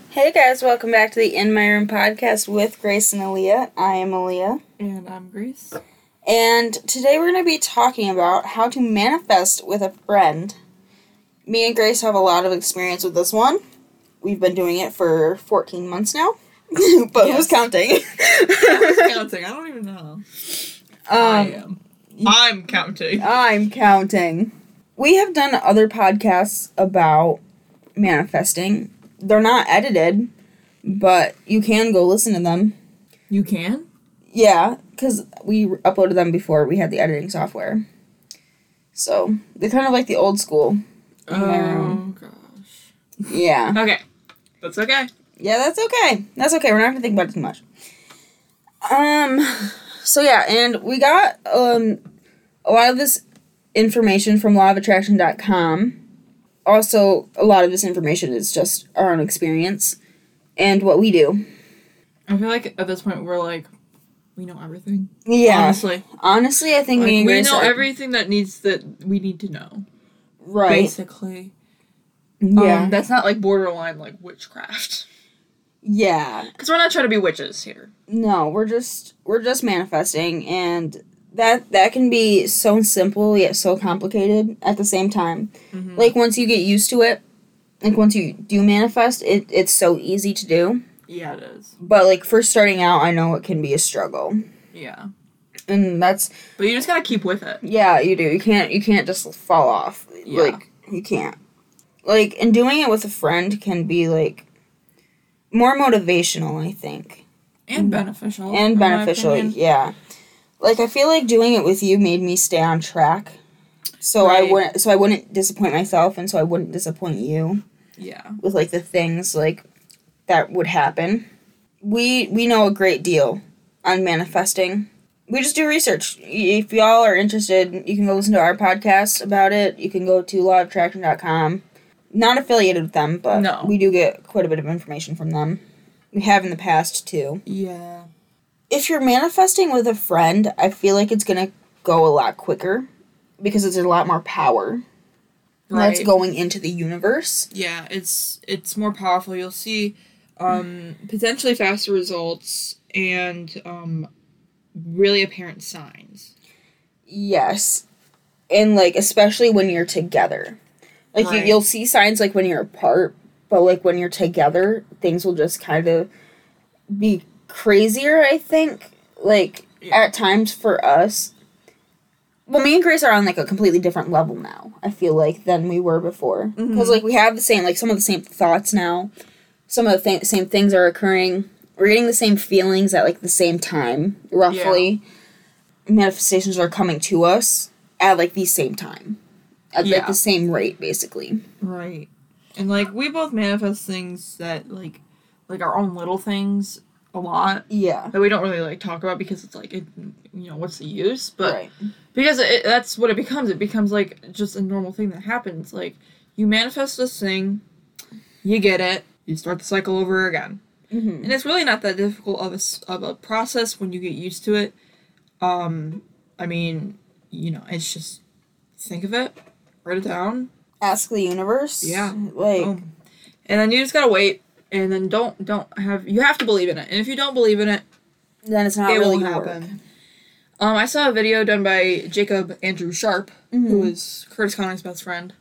Hey guys, welcome back to the In My Room podcast with Grace and Aaliyah. I am Aaliyah. And I'm Grace. And today we're going to be talking about how to manifest with a friend. Me and Grace have a lot of experience with this one. We've been doing it for 14 months now. But Yes. who's counting? Who's counting? I don't even know. I am. I'm counting. I'm counting. We have done other podcasts about manifesting. They're not edited, but you can go listen to them. You can? Yeah, because we uploaded them before we had the editing software. So, they're kind of like the old school. Oh, gosh. Yeah. Okay. That's okay. Yeah, that's okay. That's okay. We're not going to think about it too much. So yeah, and we got, a lot of this information from lawofattraction.com. Also, a lot of this information is just our own experience and what we do. I feel like at this point we're like, we know everything. Yeah. Honestly, I think me and we Grace know are- everything that we need to know. Right. Basically. Yeah. That's not like borderline like witchcraft. Yeah. Because we're not trying to be witches here. No, we're just manifesting, and that can be so simple yet so complicated at the same time. Mm-hmm. Like once you get used to it, like once you do manifest, it's so easy to do. Yeah, it is. But like first starting out, I know it can be a struggle. Yeah. And that's But you just gotta keep with it. yeah, you do. You can't just fall off. Yeah. Like you can't. Like and doing it with a friend can be like more motivational, I think. And beneficial. And in my beneficial, opinion. yeah. Like I feel like doing it with you made me stay on track. So Right. I wouldn't disappoint myself, and so I wouldn't disappoint you Yeah. with like the things like that would happen. We know a great deal on manifesting. We just do research. If y'all are interested, you can go listen to our podcast about it. You can go to lawofattraction.com. Not affiliated with them, but No. we do get quite a bit of information from them. We have in the past too. Yeah. If you're manifesting with a friend, I feel like it's going to go a lot quicker because it's a lot more power that's going into the universe. Yeah, it's more powerful. You'll see potentially faster results and really apparent signs. Yes. And like especially when you're together. Like Right. you'll see signs like when you're apart, but like when you're together, things will just kind of be crazier, I think. Like at times for us. Well, me and Grace are on like a completely different level now, I feel like, than we were before. Because like we have the same, like some of the same thoughts now. Some of the same things are occurring. We're getting the same feelings at like the same time, roughly. Yeah. Manifestations are coming to us at like the same time. At like the same rate, basically. Right. And like we both manifest things that like our own little things a lot. Yeah. That we don't really like talk about because it's like what's the use? But right. Because that's what it becomes. It becomes like just a normal thing that happens. Like you manifest this thing, you get it, you start the cycle over again. Mm-hmm. And it's really not that difficult of a process when you get used to it. I mean, it's just think of it, write it down, ask the universe. Yeah. Like, and then you just gotta wait, and then you have to believe in it. And if you don't believe in it, then it's not it really won't gonna happen. work. I saw a video done by Jacob Andrew Sharp, Mm-hmm. who is Curtis Conning's best friend.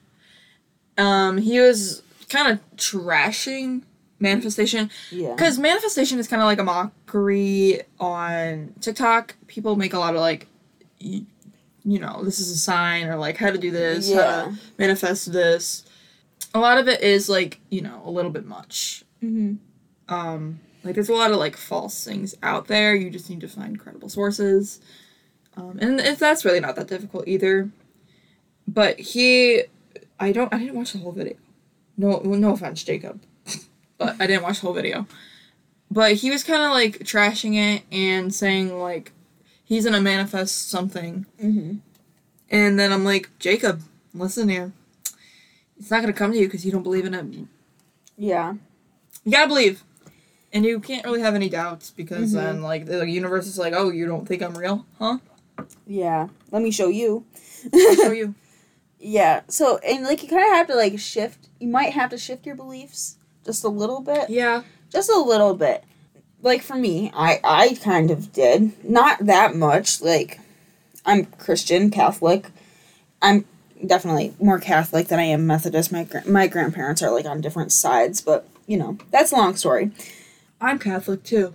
He was kind of trashing manifestation. Yeah. Because manifestation is kind of like a mockery on TikTok. People make a lot of like, this is a sign, or like how to do this, how to manifest this. A lot of it is like, a little bit much. Mm-hmm. Like there's a lot of like false things out there. You just need to find credible sources. And that's really not that difficult either. But I didn't watch the whole video. No offense, Jacob. But I didn't watch the whole video. But he was kind of like trashing it and saying like he's gonna manifest something. Mm-hmm. And then I'm like, Jacob, listen here. It's not gonna come to you because you don't believe in it. Yeah. You gotta believe. And you can't really have any doubts because then like the universe is like, oh, you don't think I'm real? Huh? Yeah. Let me show you. I'll show you. Yeah. So, and like you kind of have to like shift. You might have to shift your beliefs Just a little bit. Yeah. Just a little bit. Like, for me, I kind of did. Not that much. Like, I'm Christian, Catholic. I'm definitely more Catholic than I am Methodist. My grandparents are, like, on different sides, but, you know, that's a long story. I'm Catholic, too.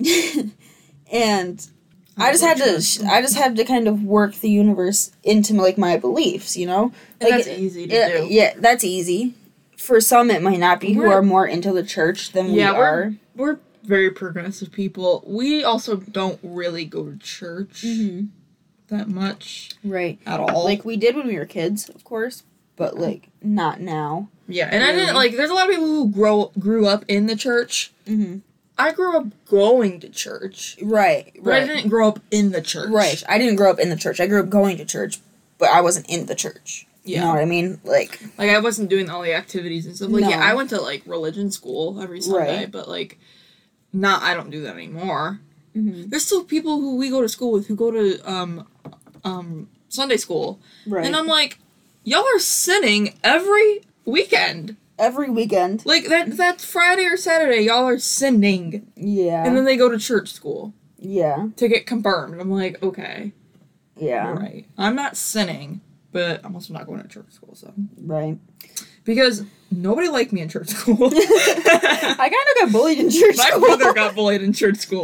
And I just had to kind of work the universe into, like, my beliefs, you know? And Like, that's easy to do. Yeah, that's easy. For some, it might not be who are more into the church than we are. We're very progressive people. We also don't really go to church that much. Right. At all. Like, we did when we were kids, of course, but, like, not now. Yeah, and really. I didn't, like, there's a lot of people who grew up in the church. Mm-hmm. I grew up going to church. Right. But I didn't grow up in the church. Right. I didn't grow up in the church. I grew up going to church, but I wasn't in the church. Yeah. You know what I mean? Like, I wasn't doing all the activities and stuff. Like, no. Yeah, I went to, like, religion school every Sunday, but, like, I don't do that anymore. Mm-hmm. There's still people who we go to school with who go to, Sunday school. Right. And I'm like, y'all are sinning every weekend. Every weekend. Like, that's Friday or Saturday, y'all are sinning. Yeah. And then they go to church school. Yeah. To get confirmed. I'm like, okay. Yeah. You're right. I'm not sinning. But I'm also not going to church school, so. Right. Because nobody liked me in church school. I kind of got bullied in church school. My brother got bullied in church school.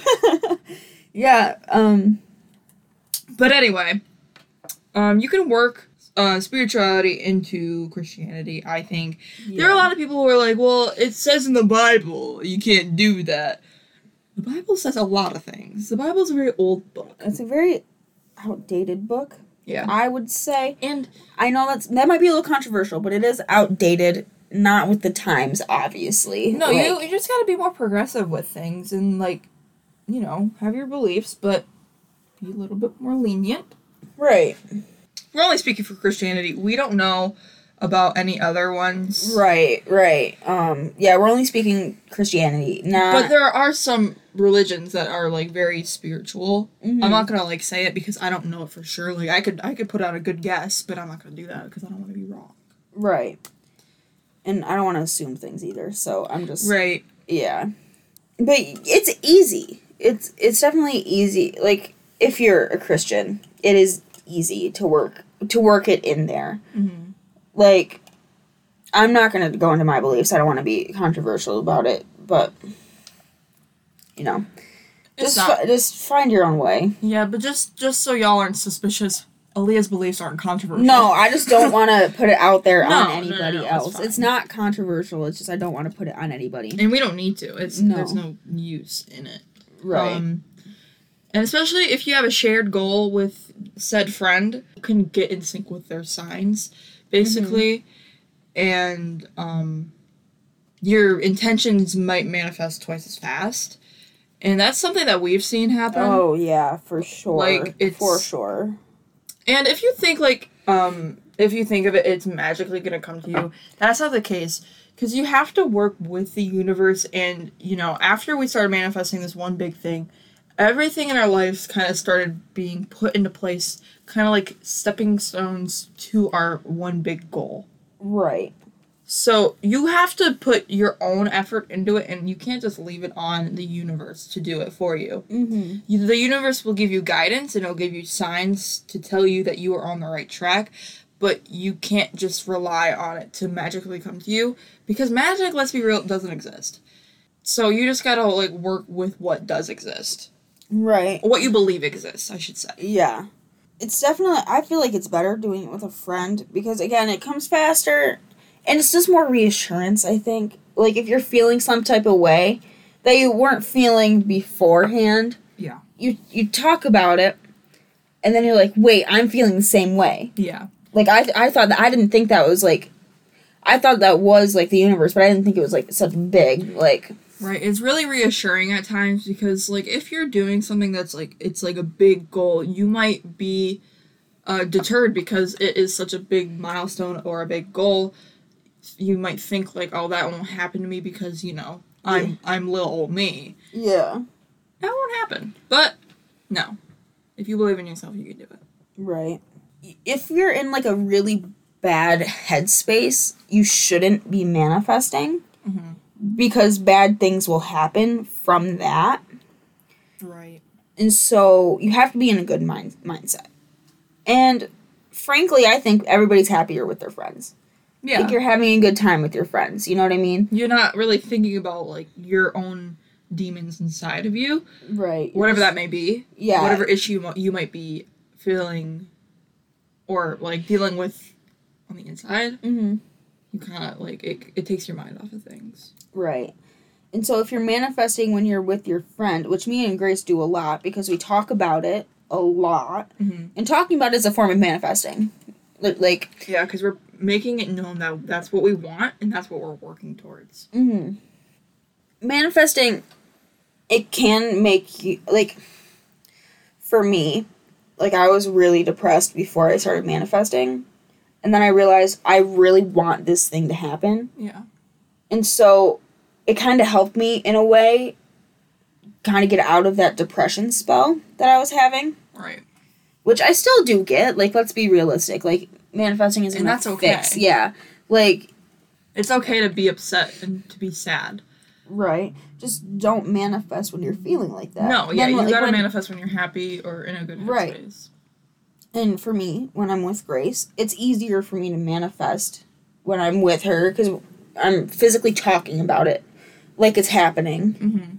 Yeah. But anyway, you can work spirituality into Christianity, I think. Yeah. There are a lot of people who are like, well, it says in the Bible you can't do that. The Bible says a lot of things. The Bible's a very old book. It's a very outdated book. Yeah. I would say. And I know that might be a little controversial, but it is outdated, not with the times, obviously. No, like, you just gotta be more progressive with things and, like, you know, have your beliefs, but be a little bit more lenient. Right. We're only speaking for Christianity. We don't know about any other ones. Right. Yeah, we're only speaking Christianity. But there are some religions that are, like, very spiritual. Mm-hmm. I'm not gonna, like, say it because I don't know it for sure. Like, I could put out a good guess, but I'm not gonna do that because I don't want to be wrong. Right. And I don't want to assume things either, so I'm just... Right. Yeah. But it's easy. It's definitely easy. Like, if you're a Christian, it is easy to work it in there. Mm-hmm. Like, I'm not going to go into my beliefs. I don't want to be controversial about it, but, you know, just find your own way. Yeah, but just so y'all aren't suspicious, Aaliyah's beliefs aren't controversial. No, I just don't want to put it out there on anybody else. It's not controversial. It's just I don't want to put it on anybody. And we don't need to. There's no use in it. Right. And especially if you have a shared goal with said friend, you can get in sync with their signs, basically. Mm-hmm. And your intentions might manifest twice as fast. And that's something that we've seen happen. Oh, yeah, for sure. Like, it's... For sure. And if you think, like, if you think of it, it's magically gonna come to you, that's not the case. Because you have to work with the universe, and, you know, after we started manifesting this one big thing, everything in our lives kind of started being put into place, kind of like stepping stones to our one big goal. Right. So you have to put your own effort into it, and you can't just leave it on the universe to do it for you. Mm-hmm. The universe will give you guidance, and it'll give you signs to tell you that you are on the right track, but you can't just rely on it to magically come to you, because magic, let's be real, doesn't exist. So you just gotta, like, work with what does exist. Right. What you believe exists, I should say. Yeah. It's definitely, I feel like it's better doing it with a friend, because, again, it comes faster. And it's just more reassurance, I think. Like, if you're feeling some type of way that you weren't feeling beforehand. Yeah. You talk about it, and then you're like, wait, I'm feeling the same way. Yeah. Like, I thought that, I didn't think that was, like, I thought that was, like, the universe, but I didn't think it was, like, such big, like... Right, it's really reassuring at times, because, like, if you're doing something that's, like, it's, like, a big goal, you might be deterred because it is such a big milestone or a big goal. You might think, like, oh, that won't happen to me because, you know, I'm little old me. Yeah. That won't happen. But, no. If you believe in yourself, you can do it. Right. If you're in, like, a really bad headspace, you shouldn't be manifesting. because bad things will happen from that. Right. And so you have to be in a good mindset. And frankly, I think everybody's happier with their friends. Yeah. I think you're having a good time with your friends. You know what I mean? You're not really thinking about, like, your own demons inside of you. Right. Whatever that may be. Yeah. Whatever issue you might be feeling or, like, dealing with on the inside. Mm-hmm. You kind of, like, it takes your mind off of things. Right. And so if you're manifesting when you're with your friend, which me and Grace do a lot because we talk about it a lot, and talking about it is a form of manifesting. Like, yeah, because we're making it known that that's what we want and that's what we're working towards. Manifesting, it can make you, like, for me, like, I was really depressed before I started manifesting, and then I realized I really want this thing to happen. Yeah. And so it kind of helped me in a way kind of get out of that depression spell that I was having. Right. Which I still do get. Like, let's be realistic. Like, manifesting isn't that's okay. fix. Yeah. Like, it's okay to be upset and to be sad. Right. Just don't manifest when you're feeling like that. No, yeah, then, you like, gotta manifest when you're happy or in a good headspace. Right. And for me, when I'm with Grace, it's easier for me to manifest when I'm with her because I'm physically talking about it like it's happening.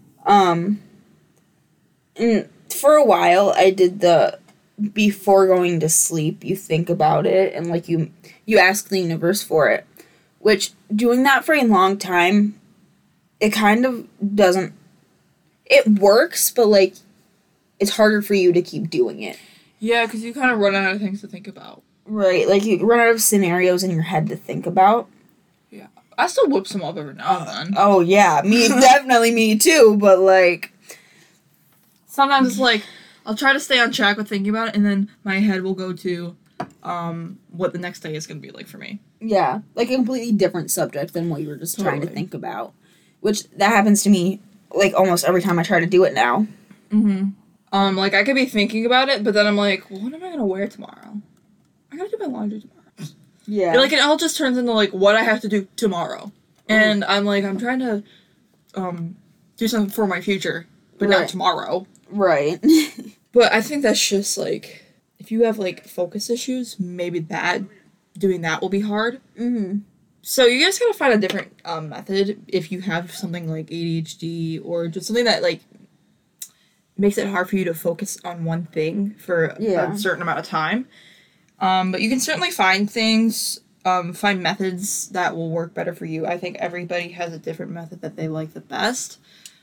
And for a while, I did the before going to sleep, you think about it and, like, you ask the universe for it. Which, doing that for a long time, it kind of doesn't... It works, but, like, it's harder for you to keep doing it. Yeah, because you kind of run out of things to think about. Right, like, you run out of scenarios in your head to think about. Yeah. I still whip some up every now and then. Oh, yeah, definitely me too, but, like... Sometimes it's like, I'll try to stay on track with thinking about it, and then my head will go to what the next day is going to be like for me. Yeah, like a completely different subject than what you were just trying to think about. Which, that happens to me, like, almost every time I try to do it now. Like, I could be thinking about it, but then I'm like, well, what am I going to wear tomorrow? I gotta do my laundry tomorrow. Yeah. Like, it all just turns into, like, what I have to do tomorrow. And I'm like, I'm trying to do something for my future, but not tomorrow. Right. But I think that's just, like, if you have, like, focus issues, maybe doing that will be hard. So you guys gotta find a different method if you have something like ADHD or just something that, like, makes it hard for you to focus on one thing for a certain amount of time. But you can certainly find things, find methods that will work better for you. I think everybody has a different method that they like the best.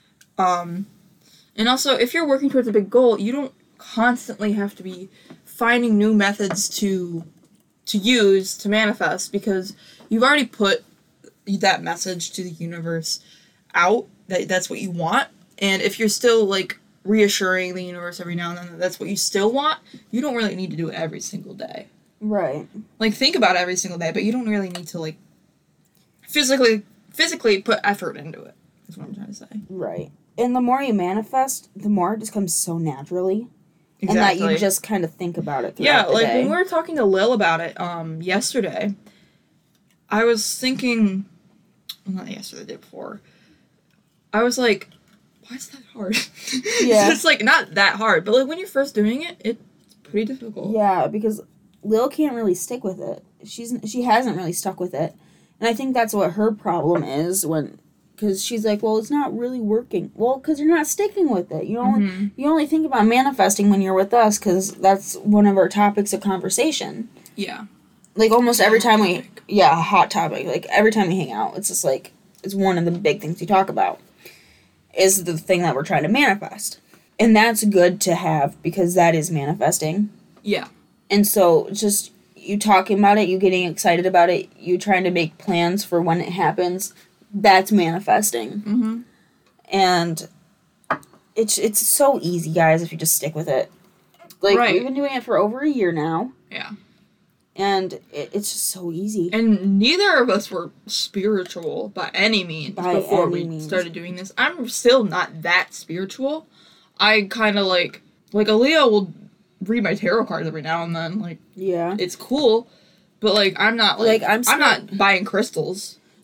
And also, if you're working towards a big goal, you don't constantly have to be finding new methods to use to manifest, because you've already put that message to the universe out, that's what you want. And if you're still, like, reassuring the universe every now and then that that's what you still want, you don't really need to do it every single day. Right. Like, think about it every single day, but you don't really need to, like, physically put effort into it, is what I'm trying to say. Right. And the more you manifest, the more it just comes so naturally. Exactly. And that you just kind of think about it throughout the day. When we were talking to Lil about it yesterday, I was thinking, well, not yesterday, the day before, I was like, why is that hard? Yeah. It's, like, not that hard, but, like, when you're first doing it, it's pretty difficult. Yeah, because Lil can't really stick with it. She hasn't really stuck with it. And I think that's what her problem is because she's like, well, it's not really working. Well, because you're not sticking with it. You only think about manifesting when you're with us, because that's one of our topics of conversation. Yeah. Like, almost every time a hot topic. Like, every time we hang out, it's just, like, it's one of the big things we talk about, is the thing that we're trying to manifest. And that's good to have, because that is manifesting. Yeah. And so, just you talking about it, you getting excited about it, you trying to make plans for when it happens, that's manifesting. And it's so easy, guys, if you just stick with it. Like, we've been doing it for over a year now. Yeah. And it's just so easy. And neither of us were spiritual by any means before we started doing this. I'm still not that spiritual. I kind of, like Aaliyah will read my tarot cards every now and then. Like, yeah, it's cool. But, like, I'm not, like I'm not buying crystals.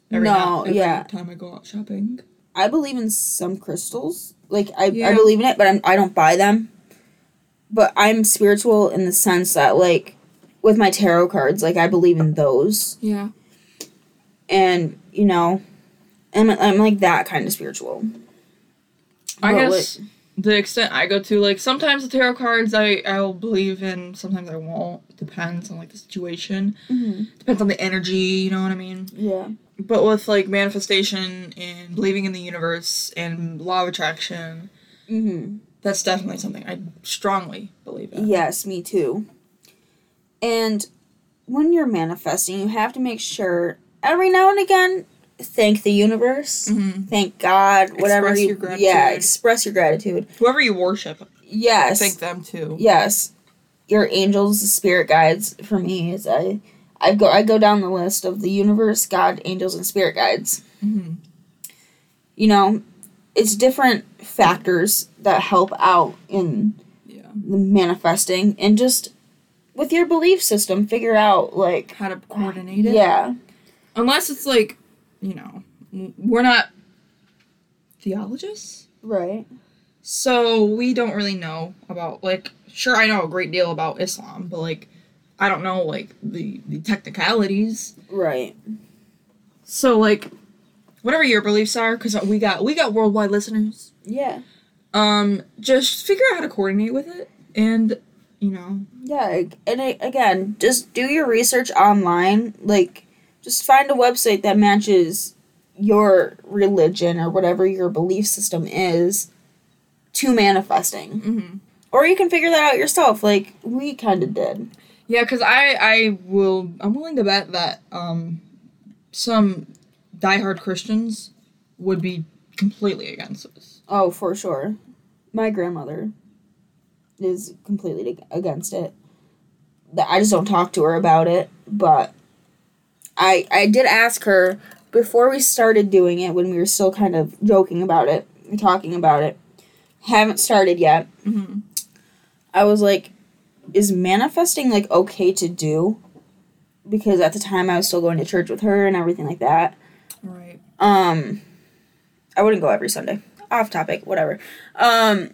every yeah. time I go out shopping. I believe in some crystals. Like, I Yeah. believe in it, but I don't buy them. But I'm spiritual in the sense that, like, with my tarot cards, like, I believe in those. Yeah. And, you know, I'm like that kind of spiritual. I But, guess the extent I go to, like, sometimes the tarot cards I'll believe in, sometimes I won't. It depends on, like, the situation. Depends on the energy, you know what I mean? Yeah. But with, like, manifestation and believing in the universe and law of attraction, that's definitely something I strongly believe in. Yes, me too. And when you're manifesting, you have to make sure every now and again, thank the universe, thank God, whatever. Express your gratitude. Yeah, express your gratitude. Whoever you worship, Yes. thank them too. Yes. Your angels, spirit guides, for me, is I go down the list of the universe, God, angels, and spirit guides. You know, it's different factors that help out in the manifesting, and just with your belief system, figure out, like, How to coordinate it. Yeah. Unless it's like, you know, we're not theologists. Right. So we don't really know about, like, sure, I know a great deal about Islam, but, like, I don't know, like, the technicalities. Right. So, like, whatever your beliefs are, because we got worldwide listeners. Yeah. Just figure out how to coordinate with it, and, you know. Yeah, and again, just do your research online. Like, just find a website that matches your religion or whatever your belief system is to manifesting. Or you can figure that out yourself, like we kind of did. Yeah, because I'm willing to bet that some diehard Christians would be completely against this. Oh, for sure. My grandmother is completely against it. I just don't talk to her about it, but I did ask her before we started doing it, when we were still kind of joking about it and talking about it. Haven't started yet. I was like, is manifesting, like, okay to do? Because at the time I was still going to church with her and everything like that. Right. I wouldn't go every Sunday. Off topic, whatever. And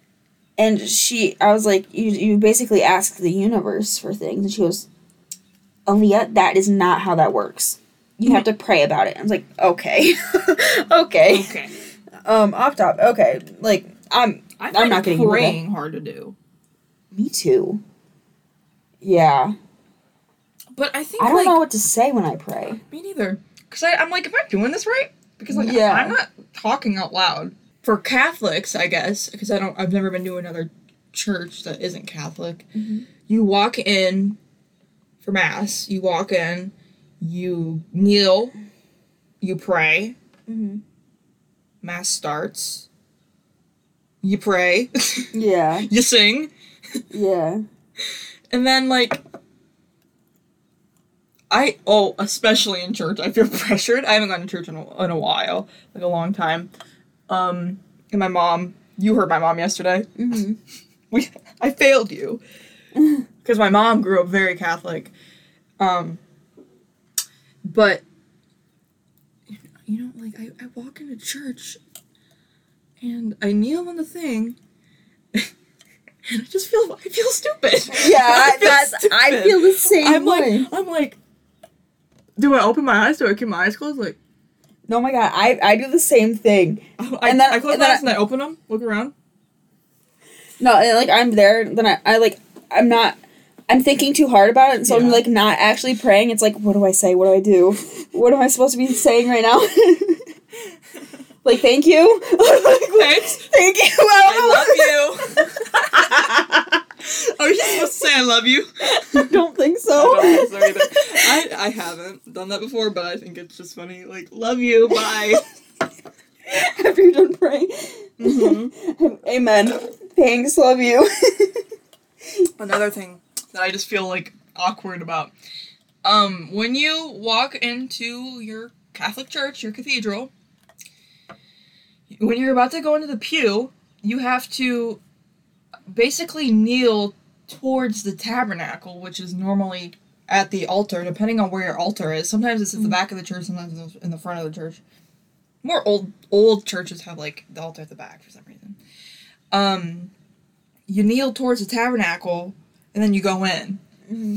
I was like, you basically ask the universe for things. And she goes, Aaliyah, that is not how that works. You have to pray about it. I was like, okay. Okay. Off topic. Okay. Like, I'm not getting praying hard to do. Me too. Yeah. But I think, I don't know what to say when I pray. Me neither. Because I'm like, am I doing this right? Because, like, Yeah. I'm not talking out loud. For Catholics, I guess, because I've never been to another church that isn't Catholic. You walk in for Mass, you walk in, you kneel, you pray, Mass starts, you pray, Yeah. you sing, Yeah. and then, like, especially in church, I feel pressured. I haven't gone to church in a while, like a long time. And my mom, you heard my mom yesterday. I failed you. Because my mom grew up very Catholic. But, you know, like, I walk into church, and I kneel on the thing, and I feel stupid. Yeah, I feel the same way. I'm like, do I open my eyes? Do I keep my eyes closed? Like, no, my God, I do the same thing. I close my eyes and I open them, look around. No, and, like, I'm there, then I'm thinking too hard about it, and so I'm, like, not actually praying. It's like, what do I say? What do I do? What am I supposed to be saying right now? Like, thank you? Thanks. Thank you. I love you. Are you supposed to say I love you? I don't think so. I don't think so either. I haven't done that before, but I think it's just funny. Like, love you, bye. After you're done praying. Amen. Thanks, love you. Another thing that I just feel, like, awkward about. When you walk into your Catholic church, your cathedral, when you're about to go into the pew, you have to basically kneel towards the tabernacle, which is normally at the altar, depending on where your altar is. Sometimes it's at the back of the church, sometimes it's in the front of the church. More old churches have, like, the altar at the back for some reason. You kneel towards the tabernacle, and then you go in. Mm-hmm.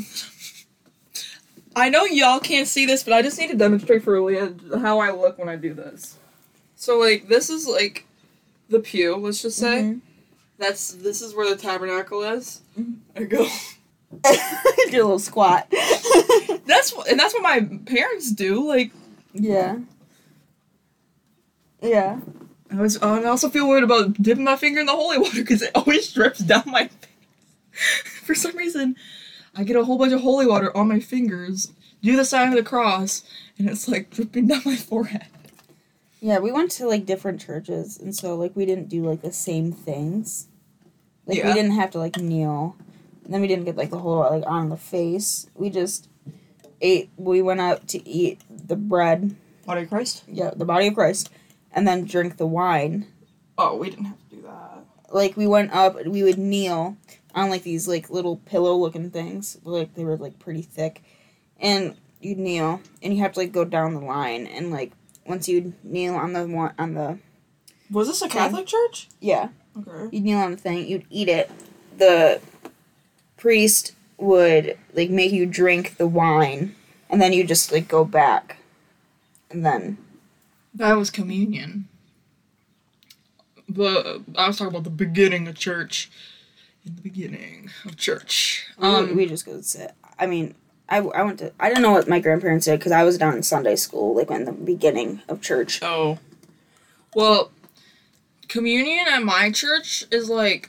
I know y'all can't see this, but I just need to demonstrate for Leah how I look when I do this. So, like, this is, like, the pew, let's just say. Mm-hmm. This is where the tabernacle is. Mm-hmm. I go... Do a little squat. That's what my parents do, like... Yeah. Yeah. I also feel weird about dipping my finger in the holy water, because it always drips down my face. For some reason, I get a whole bunch of holy water on my fingers, do the sign of the cross, and it's, like, dripping down my forehead. Yeah, we went to, like, different churches, and so, like, we didn't do, like, the same things. Like, we didn't have to, like, kneel. And then we didn't get, like, the whole, like, on the face. We just we went out to eat the bread. Body of Christ? Yeah, the body of Christ. And then drink the wine. Oh, we didn't have to do that. Like, we went up, we would kneel on, like, these, like, little pillow-looking things. Like, they were, like, pretty thick. And you'd kneel, and you have to, like, go down the line, and, like, once you'd kneel on the... Was this a Catholic church? Yeah. Okay. You'd kneel on the thing, you'd eat it. The priest would, like, make you drink the wine, and then you just, like, go back. And then... That was communion. But I was talking about the beginning of church. In the beginning of church. we just go sit. I mean... I went to... I didn't know what my grandparents did, because I was down in Sunday school, like, in the beginning of church. Oh. Well, communion at my church is, like,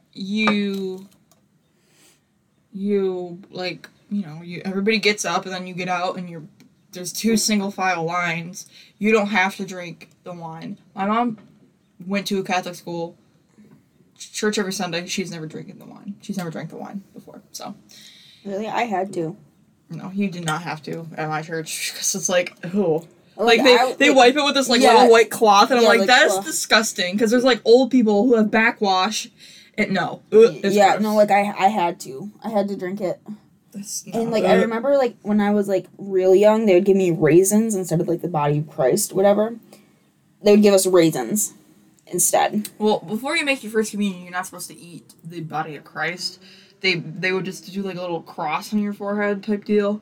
everybody gets up, and then you get out, and there's 2 single file lines. You don't have to drink the wine. My mom went to a Catholic school, church every Sunday. She's never drinking the wine. She's never drank the wine before, so... Really? I had to. No, you did not have to at my church, because it's like, oh. Like, they wipe it with this, like, little white cloth, and I'm like, that is disgusting, because there's, like, old people who have backwash, and no. It's gross. No, like, I had to. I had to drink it. And, like, I remember, like, when I was, like, real young, they would give me raisins instead of, like, the body of Christ, whatever. They would give us raisins instead. Well, before you make your first communion, you're not supposed to eat the body of Christ. They would just do, like, a little cross on your forehead type deal.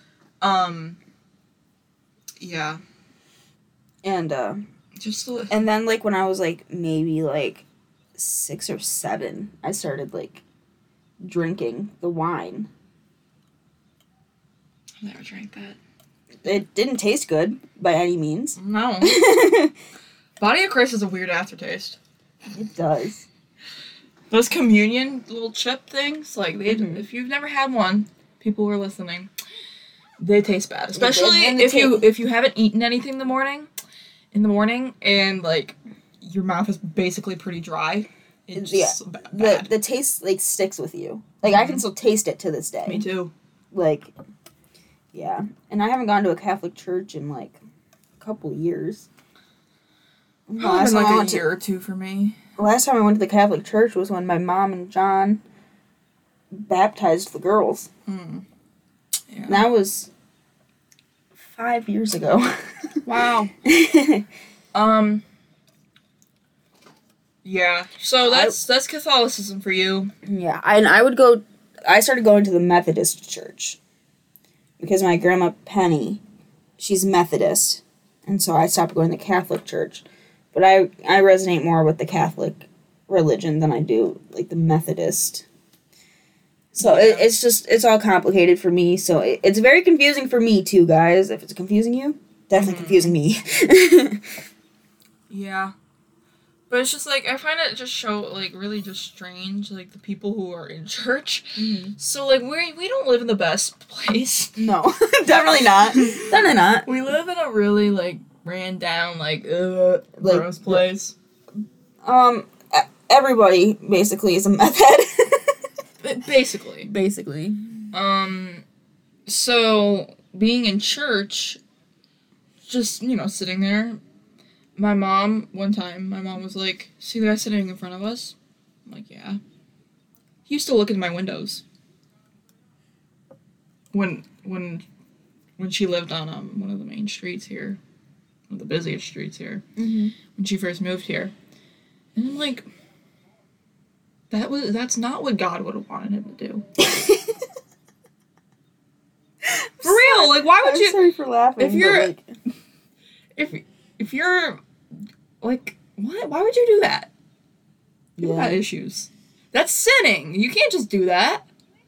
Yeah. And, and then, like, when I was, like, maybe, like, 6 or 7, I started, like, drinking the wine. I never drank that. It didn't taste good, by any means. No. Body of Christ is a weird aftertaste. It does. Those communion little chip things, like, if you've never had one, people who are listening, they taste bad. Especially if you haven't eaten anything in the morning, and, like, your mouth is basically pretty dry. It's just bad. The taste, like, sticks with you. Like, I can still taste it to this day. Me too. Like, yeah. And I haven't gone to a Catholic church in, like, a couple years. It's been, like, a year or 2 for me. The last time I went to the Catholic church was when my mom and John baptized the girls. Mm. Yeah. And that was 5 years ago. Wow. Yeah. So that's Catholicism for you. Yeah, and I started going to the Methodist church. Because my grandma Penny, she's Methodist. And so I stopped going to the Catholic church. But I resonate more with the Catholic religion than I do, like, the Methodist. So yeah. It's all complicated for me. So it's very confusing for me, too, guys. If it's confusing you, definitely confusing me. Yeah. But it's just, like, I find it just really just strange, like, the people who are in church. Mm-hmm. So, like, we don't live in the best place. No, definitely not. Definitely not. We live in a really, like, ran down, like, gross place. Everybody basically is a meth head. Basically. So, being in church, just, sitting there, my mom was like, see the guy sitting in front of us? I'm like, yeah. He used to look in my windows. when she lived on one of the main streets here, one of the busiest streets here, when she first moved here, and I'm like, that's not what God would have wanted him to do. For real, like why would I'm you? sorry for laughing. If you're like, if you're like what? Why would you do that? People got yeah. issues. That's sinning. You can't just do that.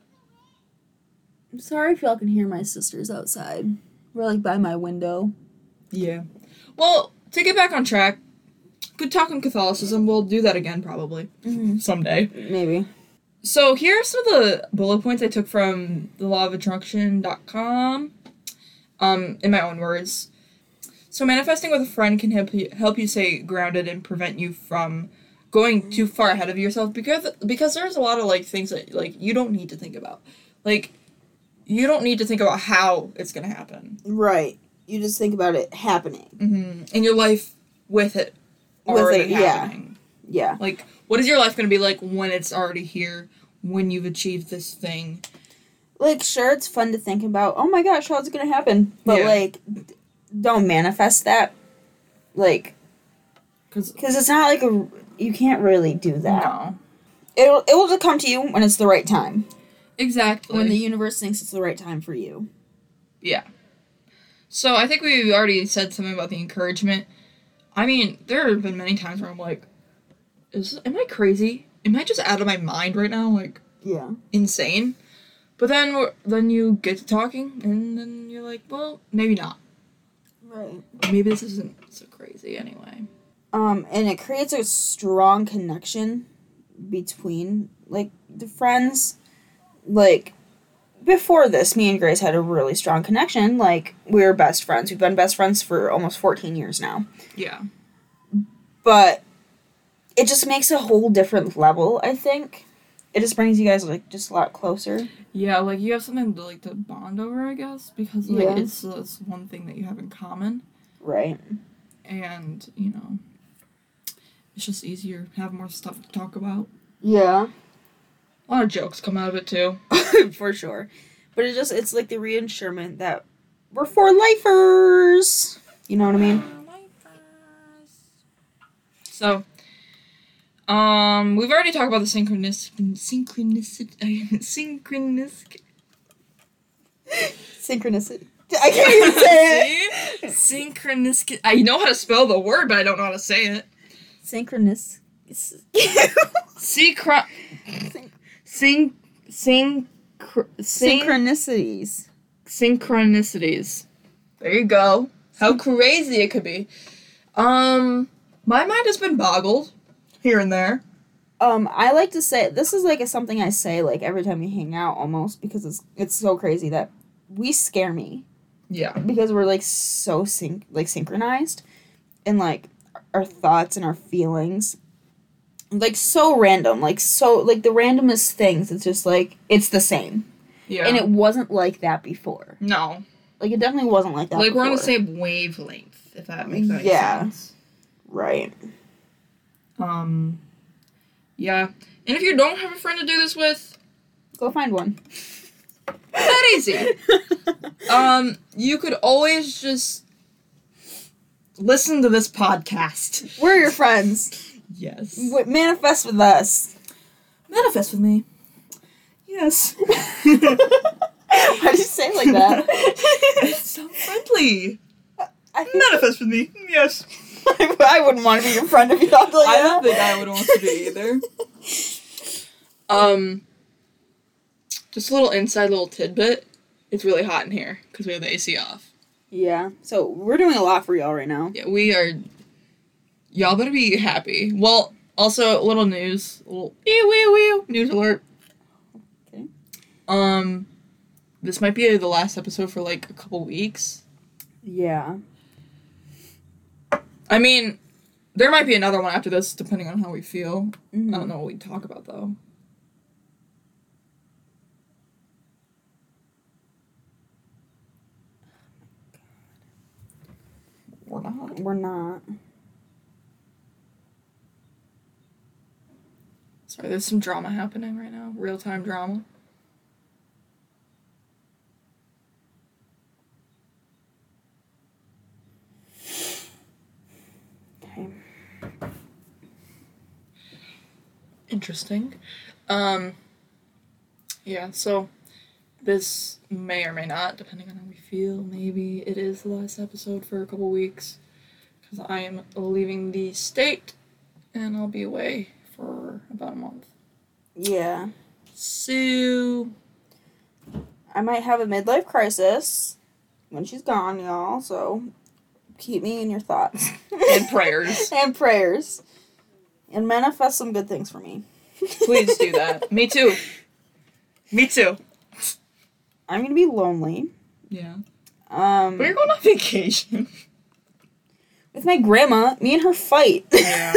I'm sorry if y'all can hear my sisters outside. We're like by my window. Yeah. Well, to get back on track, good talk on Catholicism. We'll do that again probably someday. Maybe. So here are some of the bullet points I took from thelawofattraction.com. In my own words. So manifesting with a friend can help you stay grounded and prevent you from going too far ahead of yourself because there's a lot of like things that like you don't need to think about. Like you don't need to think about how it's gonna happen. Right. You just think about it happening. Mm-hmm. In your life with it already happening. Yeah. Like, what is your life gonna be like when it's already here? When you've achieved this thing? Like, sure, it's fun to think about, oh my gosh, how's it gonna happen? But, like, don't manifest that. Like, because it's not like you can't really do that. No. It will just come to you when it's the right time. Exactly. When the universe thinks it's the right time for you. Yeah. So, I think we already said something about the encouragement. I mean, there have been many times where I'm like, am I crazy? Am I just out of my mind right now? Like, yeah. Insane? But then you get to talking, and then you're like, well, maybe not. Right. Maybe this isn't so crazy anyway. And it creates a strong connection between, like, the friends. Like, before this, me and Grace had a really strong connection. Like, we were best friends. We've been best friends for almost 14 years now. Yeah. But it just makes a whole different level, I think. It just brings you guys, like, just a lot closer. Yeah, like, you have something to, like, to bond over, I guess, because, like, it's one thing that you have in common. Right. And, you know, it's just easier, have more stuff to talk about. Yeah. A lot of jokes come out of it, too. For sure. But it's, like, the reinsurement that we're for lifers. You know what I mean? So, we've already talked about the synchronicity. I can't even say it. Synchronicity. I know how to spell the word, but I don't know how to say it. Synchronicities. Synchronicities. There you go. How crazy it could be. My mind has been boggled here and there. I like to say this is like something I say like every time we hang out almost because it's so crazy that we scare me. Yeah. Because we're like so synchronized in like our thoughts and our feelings. Like so random, like the randomest things. It's just like it's the same. Yeah. And it wasn't like that before. No. Like it definitely wasn't like that. Like before. we're on the same wavelength, if that makes any sense. Right. Yeah. And if you don't have a friend to do this with, go find one. That easy. You could always just listen to this podcast. We're your friends. Yes. Manifest with us. Manifest with me. Yes. Why did you say it like that? It's so friendly. Manifest with me. Yes. I wouldn't want to be your friend if you talked like that. I don't think I would want to be either. Just a little tidbit. It's really hot in here because we have the AC off. Yeah. So we're doing a lot for y'all right now. Yeah, we are. Y'all better be happy. Well, also a little news. A little news alert. Okay. This might be the last episode for like a couple weeks. Yeah. I mean, there might be another one after this, depending on how we feel. Mm-hmm. I don't know what we talk about, though. We're not. Sorry, there's some drama happening right now. Real-time drama. Interesting. Yeah, so this may or may not, depending on how we feel, maybe it is the last episode for a couple weeks. Because I am leaving the state, and I'll be away for about a month. Yeah. So... I might have a midlife crisis when she's gone, y'all, so keep me in your thoughts. And prayers. And prayers. And manifest some good things for me. Please do that. Me too. Me too. I'm gonna be lonely. Yeah. But you're going on vacation. With my grandma, me and her fight. Yeah.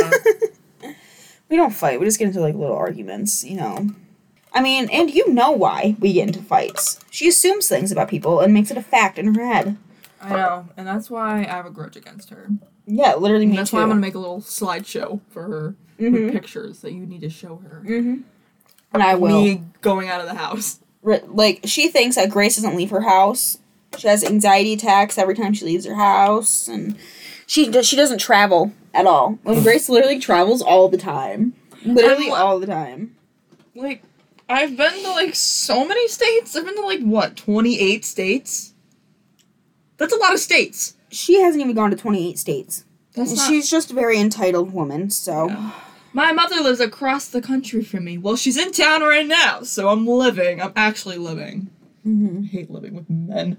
We don't fight, we just get into, like, little arguments, you know. I mean, and you know why we get into fights. She assumes things about people and makes it a fact in her head. I know, and that's why I have a grudge against her. Yeah, literally me That's too. why I'm gonna make a little slideshow for her with pictures that you need to show her. Mm-hmm. And I will. Me going out of the house. Like, she thinks that Grace doesn't leave her house. She has anxiety attacks every time she leaves her house, and she doesn't travel at all. When Grace literally travels all the time. Literally all the time. Like, I've been to, like, so many states. I've been to, like, what, 28 states? That's a lot of states. She hasn't even gone to 28 states. That's not... She's just a very entitled woman, so... Yeah. My mother lives across the country from me. Well, she's in town right now, so I'm living. I'm actually living. Mm-hmm. I hate living with men.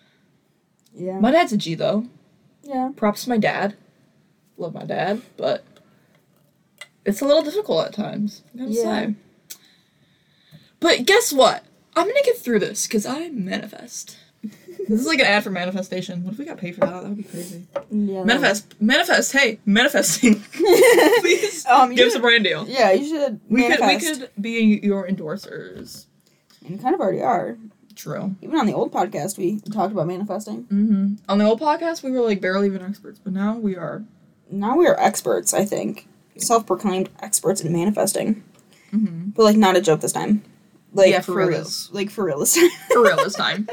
Yeah. My dad's a G, though. Yeah. Props to my dad. Love my dad, but it's a little difficult at times, I gotta say. But guess what? I'm gonna get through this, because I manifest. This is like an ad for manifestation. What if we got paid for that? That would be crazy. Yeah. Manifest, hey, manifesting. Please give us a brand deal. Yeah, you should We could be your endorsers. And you kind of already are. True. Even on the old podcast, we talked about manifesting. Mm-hmm. On the old podcast, we were like barely even experts, but now we are. Now we are experts, I think. Self-proclaimed experts in manifesting. Mm-hmm. But, like, not a joke this time. Like, Yeah, for real. Like, for real this time. For real this time.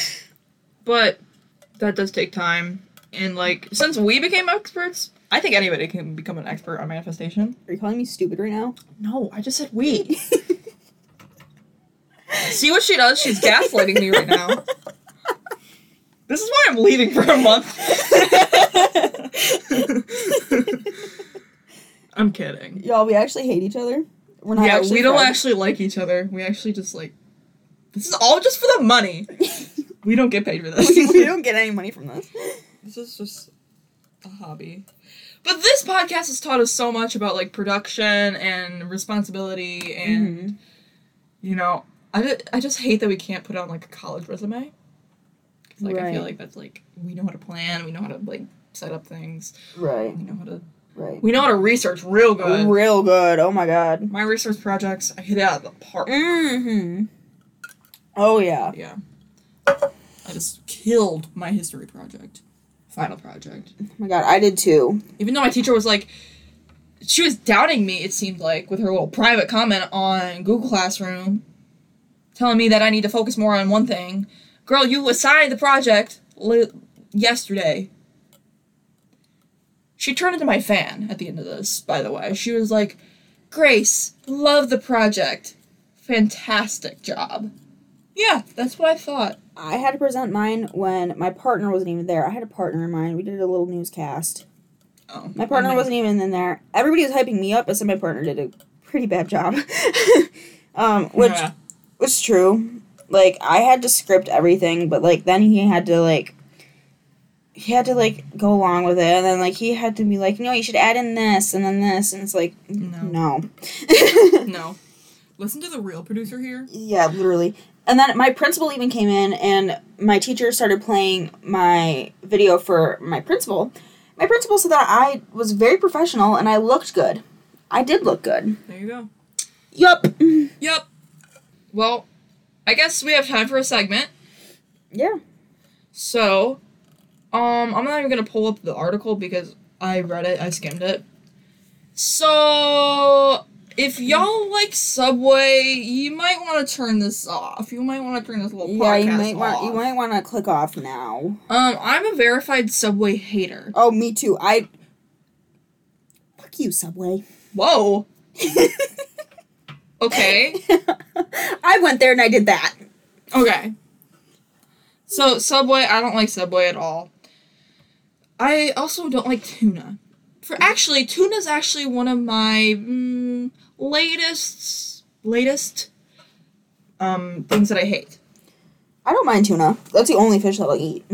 But that does take time. And, like, since we became experts, I think anybody can become an expert on manifestation. Are you calling me stupid right now? No, I just said we. See what she does? She's gaslighting me right now. This is why I'm leaving for a month. I'm kidding. Y'all, we actually hate each other. We're not Yeah, actually we don't friends. actually like each other. We actually just, like... This is all just for the money. We don't get paid for this. we don't get any money from this. This is just a hobby. But this podcast has taught us so much about, like, production and responsibility and, you know... I just hate that we can't put on, like, a college resume. Because, like, I feel like that's, like, we know how to plan, we know how to, like, set up things. Right. We know how to... Right. We know how to research real good. Real good. Oh, my God. My research projects, I hit it out of the park. Mm-hmm. Oh, yeah. Yeah. I just killed my history project. Final project. Oh, my God. I did, too. Even though my teacher was, like... She was doubting me, it seemed like, with her little private comment on Google Classroom. Telling me that I need to focus more on one thing. Girl, you assigned the project yesterday. She turned into my fan at the end of this, by the way. She was like, Grace, love the project. Fantastic job. Yeah, that's what I thought. I had to present mine when my partner wasn't even there. I had a partner in mine. We did a little newscast. Oh, My partner wasn't even in there. Everybody was hyping me up, but said my partner did a pretty bad job. Which was true. Like, I had to script everything, but, like, then he had to, like, go along with it, and then, like, he had to be like, no, you should add in this, and then this, and it's like, no. No. Listen to the real producer here. Yeah, literally. And then my principal even came in, and my teacher started playing my video for my principal. My principal said that I was very professional, and I looked good. I did look good. There you go. Yup. Yup. Well, I guess we have time for a segment. Yeah. So, I'm not even gonna pull up the article because I read it, I skimmed it. So, if y'all like Subway, you might want to turn this off. You might want to turn this little podcast off. You might want to click off now. I'm a verified Subway hater. Oh, me too. Fuck you, Subway. Whoa. Okay. I went there and I did that. Okay. So, Subway, I don't like Subway at all. I also don't like tuna. Tuna's actually one of my latest things that I hate. I don't mind tuna. That's the only fish that I'll eat.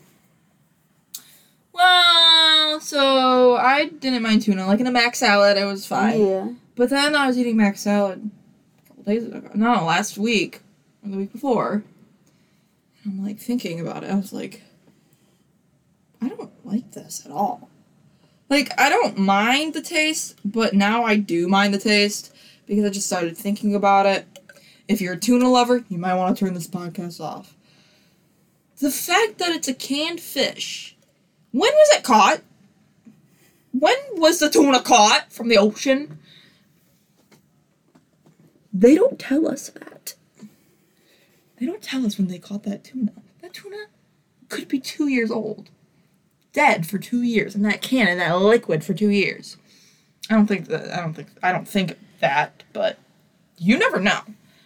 Well, so I didn't mind tuna. Like in a mac salad, it was fine. Yeah. But then I was eating mac salad a couple days ago. No, last week. Or the week before. And I'm like thinking about it. I was like, I don't like this at all. Like, I don't mind the taste, but now I do mind the taste because I just started thinking about it. If you're a tuna lover, you might want to turn this podcast off. The fact that it's a canned fish. When was it caught? When was the tuna caught from the ocean? They don't tell us that. They don't tell us when they caught that tuna. That tuna could be 2 years old. Dead for 2 years in that can, in that liquid for 2 years. I don't think that, but you never know.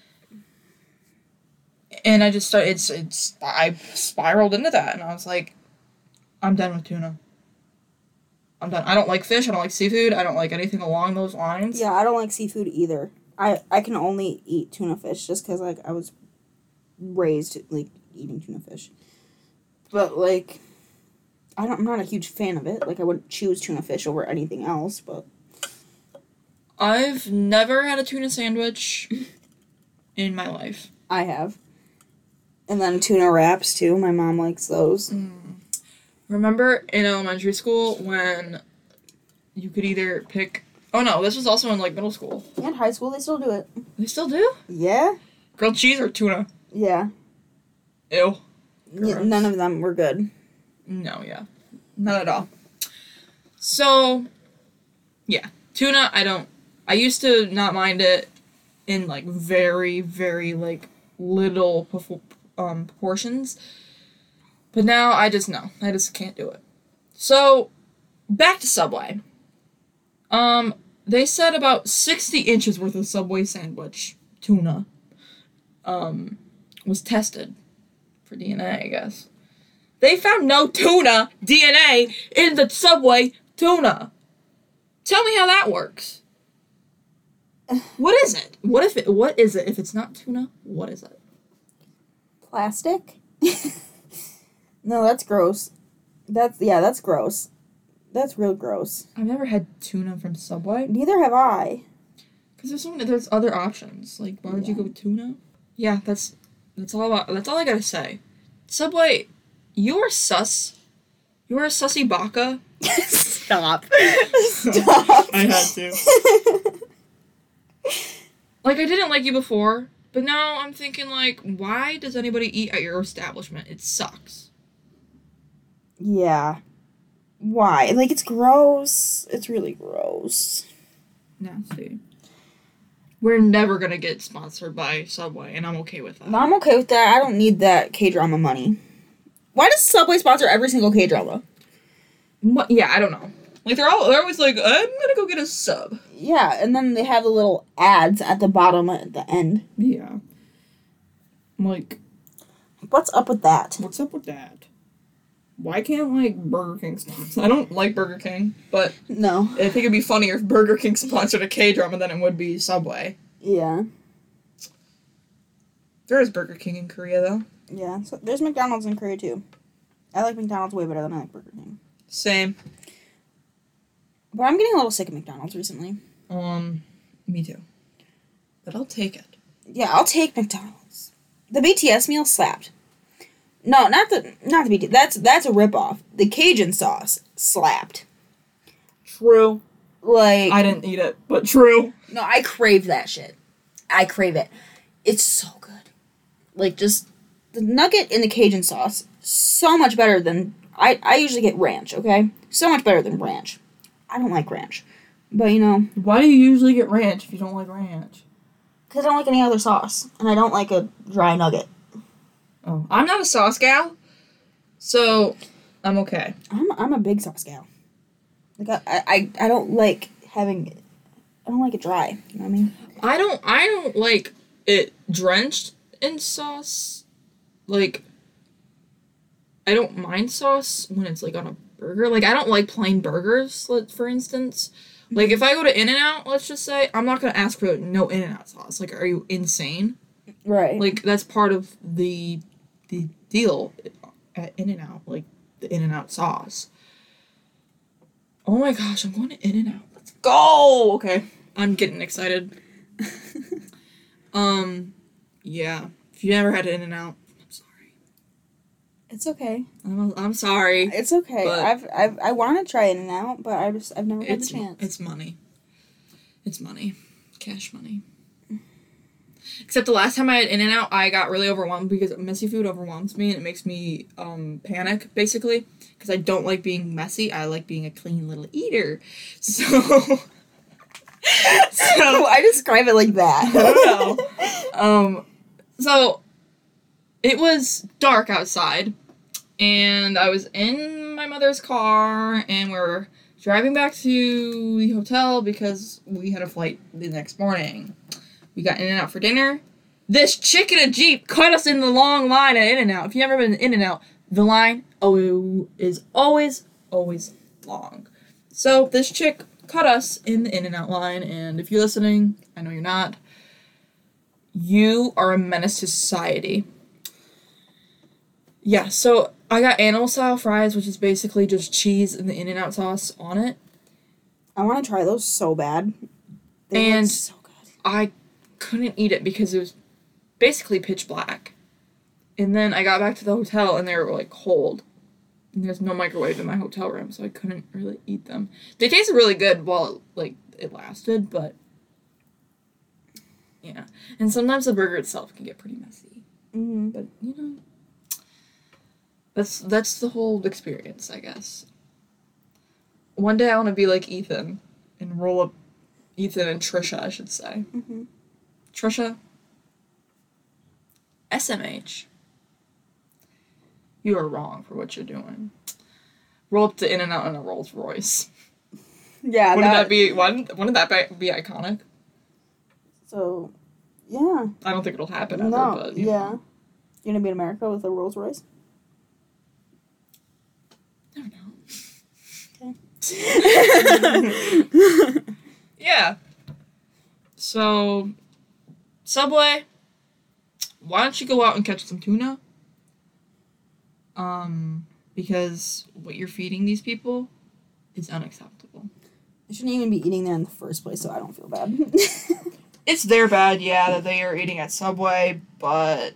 And I just started, I spiraled into that, and I was like, I'm done with tuna. I'm done. I don't like fish, I don't like seafood, I don't like anything along those lines. Yeah, I don't like seafood either. I can only eat tuna fish just because, like, I was raised, like, eating tuna fish. But, like, I'm not a huge fan of it. Like, I wouldn't choose tuna fish over anything else, but... I've never had a tuna sandwich in my life. I have. And then tuna wraps, too. My mom likes those. Remember in elementary school when you could either pick... Oh, no, this was also in, like, middle school. And high school, they still do it. They still do? Yeah. Grilled cheese or tuna? Yeah. Ew. None of them were good. No, yeah. Not at all. So, yeah. Tuna, I used to not mind it in, like, very, very, like, little proportions. But now, I just can't do it. So, back to Subway. They said about 60 inches worth of Subway sandwich, tuna, was tested for DNA, I guess. They found no tuna DNA in the Subway tuna. Tell me how that works. What is it? What is it? If it's not tuna, what is it? Plastic? No, that's gross. That's gross. That's real gross. I've never had tuna from Subway. Neither have I. Because there's other options. Like, why would you go with tuna? Yeah, that's all I gotta say. Subway, you're sus. You're a sussy baka. Stop. Stop. I had to. Like, I didn't like you before, but now I'm thinking, like, why does anybody eat at your establishment? It sucks. Yeah. Why? Like, it's gross. It's really gross. Nasty. We're never gonna get sponsored by Subway, and I'm okay with that. I'm okay with that. I don't need that K-drama money. Why does Subway sponsor every single K-drama? Yeah, I don't know. Like, they're always like, I'm gonna go get a sub. Yeah, and then they have the little ads at the bottom at the end. Yeah. Like, what's up with that? What's up with that? Why can't, like, Burger King sponsor? I don't like Burger King, but... No. I think it'd be funnier if Burger King sponsored a K-drama than it would be Subway. Yeah. There is Burger King in Korea, though. Yeah, so there's McDonald's in Korea, too. I like McDonald's way better than I like Burger King. Same. But I'm getting a little sick of McDonald's recently. Me too. But I'll take it. Yeah, I'll take McDonald's. The BTS meal slapped. No, not the BTS. That's a ripoff. The Cajun sauce slapped. True. Like, I didn't eat it, but true. No, I crave that shit. I crave it. It's so good. Like, just the nugget in the Cajun sauce, so much better than I usually get ranch, okay? So much better than ranch. I don't like ranch. But, you know. Why do you usually get ranch if you don't like ranch? Because I don't like any other sauce. And I don't like a dry nugget. Oh. I'm not a sauce gal. So, I'm okay. I'm a big sauce gal. Like, I don't like having I don't like it dry. You know what I mean? I don't like it drenched in sauce. Like, I don't mind sauce when it's, like, on a burger. Like, I don't like plain burgers, for instance. Like, if I go to In-N-Out, let's just say, I'm not gonna ask for no In-N-Out sauce. Like, are you insane? Right. Like, that's part of the deal at In-N-Out. Like, the In-N-Out sauce. Oh my gosh, I'm going to In-N-Out. Let's go! Okay, I'm getting excited. Yeah. If you never had In-N-Out, I'm sorry. It's okay. I'm sorry. It's okay. But I want to try In-N-Out, but I've never had the chance. It's money. It's money. Cash money. Except the last time I had In-N-Out, I got really overwhelmed because messy food overwhelms me and it makes me panic, basically. Because I don't like being messy. I like being a clean little eater. So... I describe it like that. I don't know. So, it was dark outside. And I was in my mother's car and we're driving back to the hotel because we had a flight the next morning. We got In-N-Out for dinner. This chick in a Jeep cut us in the long line at In-N-Out. If you've ever been to In-N-Out, the line is always long. So this chick cut us in the In-N-Out line, and if you're listening, I know you're not, you are a menace to society. Yeah, so I got animal-style fries, which is basically just cheese and the In-N-Out sauce on it. I want to try those so bad. They look so good. I couldn't eat it because it was basically pitch black. And then I got back to the hotel and they were like cold. And there's no microwave in my hotel room, so I couldn't really eat them. They tasted really good while it lasted, but yeah. And sometimes the burger itself can get pretty messy. Mm-hmm. But you know, that's the whole experience, I guess. One day I want to be like Ethan and roll up Ethan and Trisha, I should say. Mm-hmm. Trisha, SMH. You are wrong for what you're doing. Roll up to In-N-Out in a Rolls Royce. Yeah, Wouldn't that be iconic? So, yeah. I don't think it'll happen ever, No, but yeah. You're gonna be in America with a Rolls Royce? I don't know. Okay. Yeah. So, Subway, why don't you go out and catch some tuna? Because what you're feeding these people is unacceptable. I shouldn't even be eating there in the first place, so I don't feel bad. It's their bad, yeah, that they are eating at Subway, but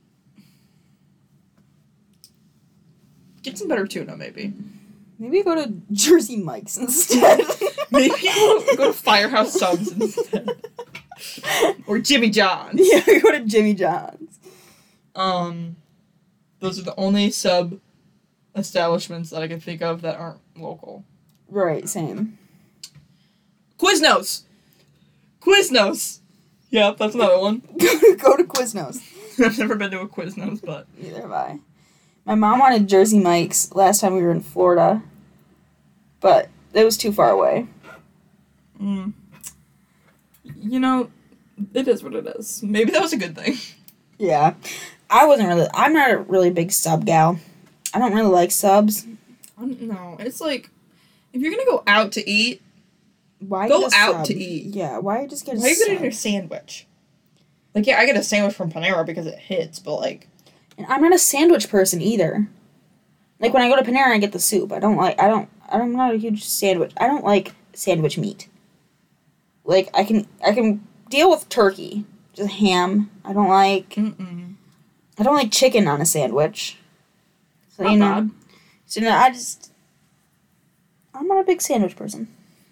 get some better tuna, maybe. Maybe go to Jersey Mike's instead. Maybe go to Firehouse Subs instead. Or Jimmy John's. Yeah, go to Jimmy John's. Those are the only sub establishments that I can think of that aren't local. Right, same. Quiznos! Yep, that's another one. Go to Quiznos. I've never been to a Quiznos, but... Neither have I. My mom wanted Jersey Mike's last time we were in Florida, but it was too far away. You know, it is what it is. Maybe that was a good thing. Yeah. I'm not a really big sub gal. I don't really like subs. No, it's like, if you're gonna go out to eat, Why go get a out sub? to eat. Yeah, why just get a Why are you sub? getting your sandwich? Like, yeah, I get a sandwich from Panera because it hits, but like... And I'm not a sandwich person either. Like, when I go to Panera, I get the soup. I'm not a huge sandwich. I don't like sandwich meat. Like, I can deal with turkey. Just ham. I don't like chicken on a sandwich. So, Not you know. bad. So, I'm not a big sandwich person.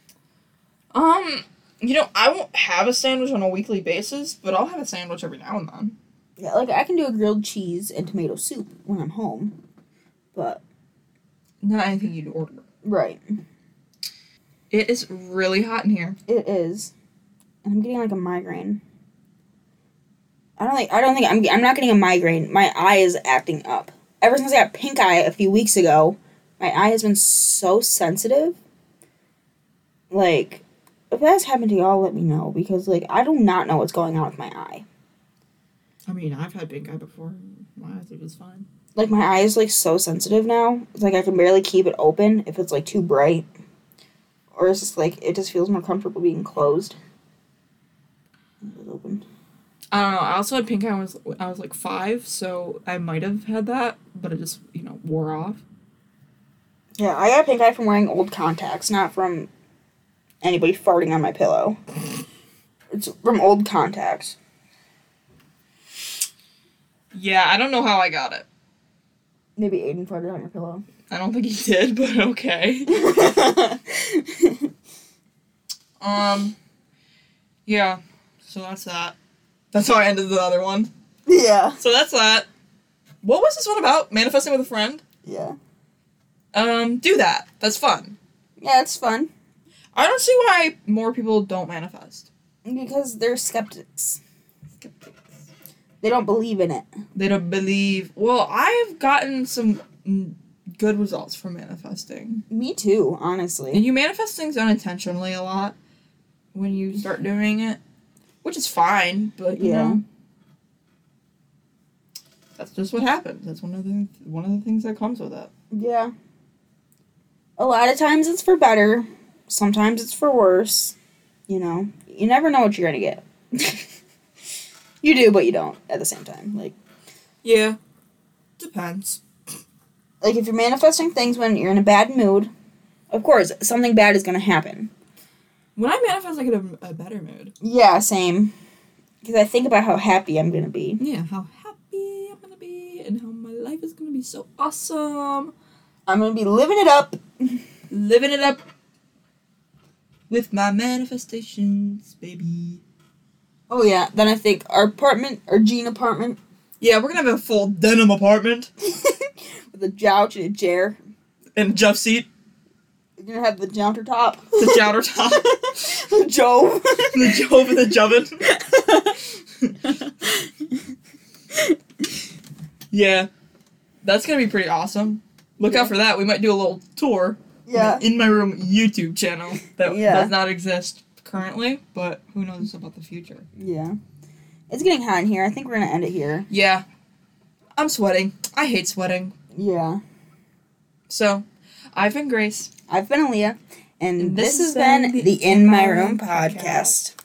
You know, I won't have a sandwich on a weekly basis, but I'll have a sandwich every now and then. Yeah, like, I can do a grilled cheese and tomato soup when I'm home. But... Not anything you'd order. Right. It is really hot in here. It is. And I'm getting, like, a migraine. I'm not getting a migraine. My eye is acting up. Ever since I got pink eye a few weeks ago, my eye has been so sensitive. Like, if that has happened to y'all, let me know. Because, like, I do not know what's going on with my eye. I mean, I've had pink eye before. My eyes are just fine. Like, my eye is, like, so sensitive now. It's like I can barely keep it open if it's, like, too bright. Or it's just, like, it just feels more comfortable being closed. It's open. I don't know. I also had pink eye when I was like 5, so I might have had that, but it just, wore off. Yeah, I got pink eye from wearing old contacts, not from anybody farting on my pillow. It's from old contacts. Yeah, I don't know how I got it. Maybe Aiden farted on your pillow. I don't think he did, but okay. Yeah, so that's that. That's how I ended the other one. Yeah. So that's that. What was this one about? Manifesting with a friend? Yeah. Do that. That's fun. Yeah, it's fun. I don't see why more people don't manifest. Because they're skeptics. They don't believe in it. They don't believe. Well, I've gotten some good results from manifesting. Me too, And honestly. you manifest things unintentionally a lot when you start doing it, which is fine, but you know, that's just what happens. That's one of the things that comes with it. Yeah. A lot of times it's for better. Sometimes it's for worse. You know, you never know what you're gonna get. You do, but you don't at the same time. Like, yeah, depends. Like, if you're manifesting things when you're in a bad mood, of course, something bad is gonna happen. When I manifest, I get a better mood. Yeah, same. Because I think about how happy I'm gonna be. Yeah, how happy I'm gonna be and how my life is gonna be so awesome. I'm gonna be living it up. Living it up with my manifestations, baby. Oh, yeah. Then I think our Jean apartment. Yeah, we're gonna have a full denim apartment. With a jouch and a chair. And a Jeff seat. You're gonna have the jounter top. The jouter top. The Jove. The Jove and the Joven. Yeah. That's gonna be pretty awesome. Look out for that. We might do a little tour. Yeah. In My Room YouTube channel that Yeah. does not exist currently, but who knows about the future. Yeah. It's getting hot in here. I think we're gonna end it here. Yeah. I'm sweating. I hate sweating. Yeah. So, I've been Grace. I've been Aaliyah, and this has been the In My Room podcast.